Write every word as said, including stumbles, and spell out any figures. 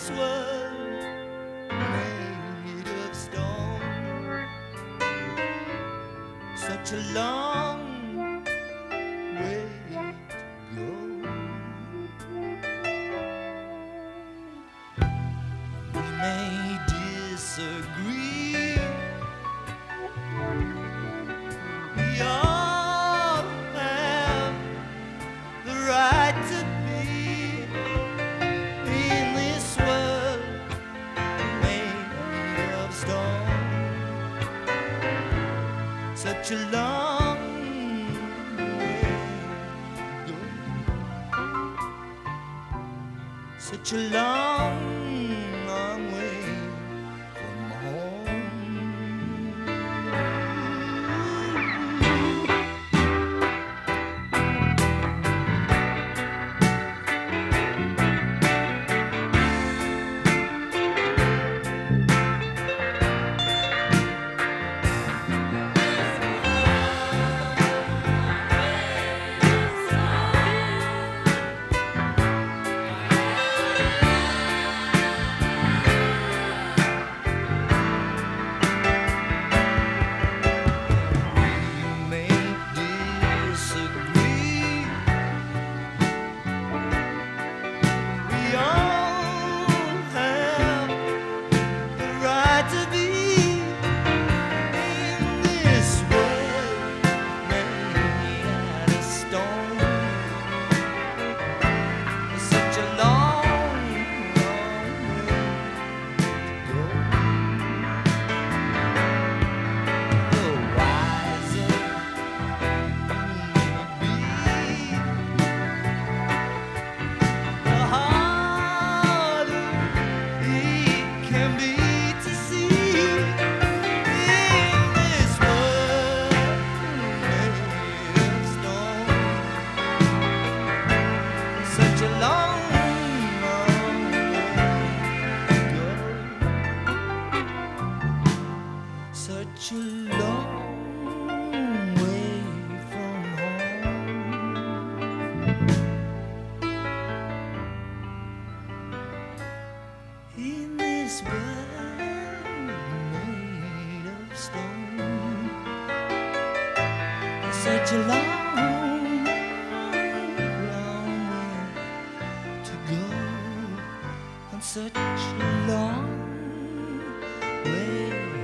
this world made of stone. Such a long way to go. We may disagree. We all have the right to be in this world made of stone. Such a long way to go. Such a long, long way from home. Such a long way from home. In this world made of stone. Such a long, long way to go. On such a long way.